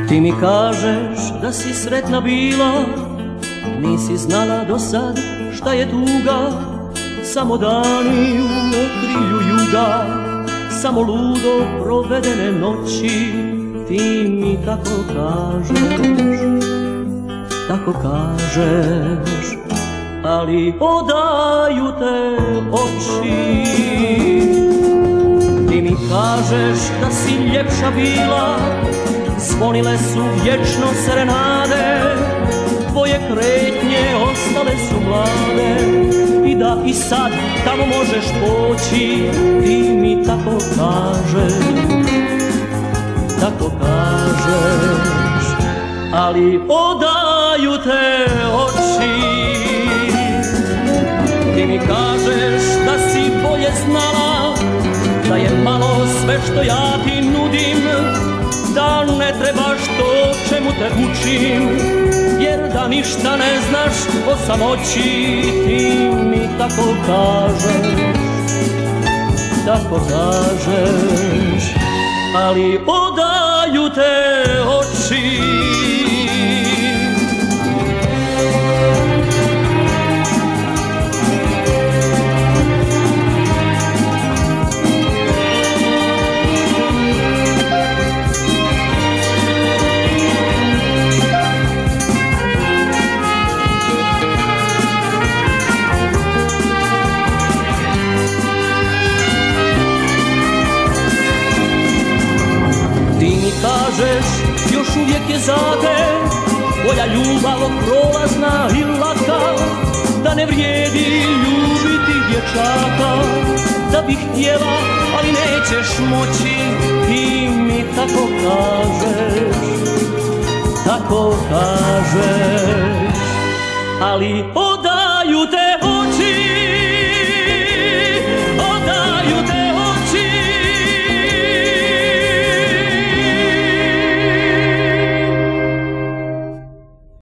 Ti mi kažeš da si sretna bila, nisi znala do sad šta je tuga. Samo dani u okrilju juga, samo ludo provedene noći. Ti mi tako kažeš, ali odaju te oči. Ti mi kažeš da si ljepša bila, zvonile su vječno serenade, tvoje kretnje ostale su mlade. I da i sad tamo možeš poći, ti mi tako kažeš, ali odaju te oči. Ti mi kažeš da si bolje znala, da je malo sve što ja ti nudim, da ne trebaš to čemu te učim, jer da ništa ne znaš o samoći. Ti mi tako kažeš, ali odaju te oči. Kažeš, još uvijek je za te tvoja ljubav prolazna i laka, da ne vrijedi ljubiti dječaka, da bih htjela, ali nećeš moći. Ti mi tako kažeš, ali odaju te oči.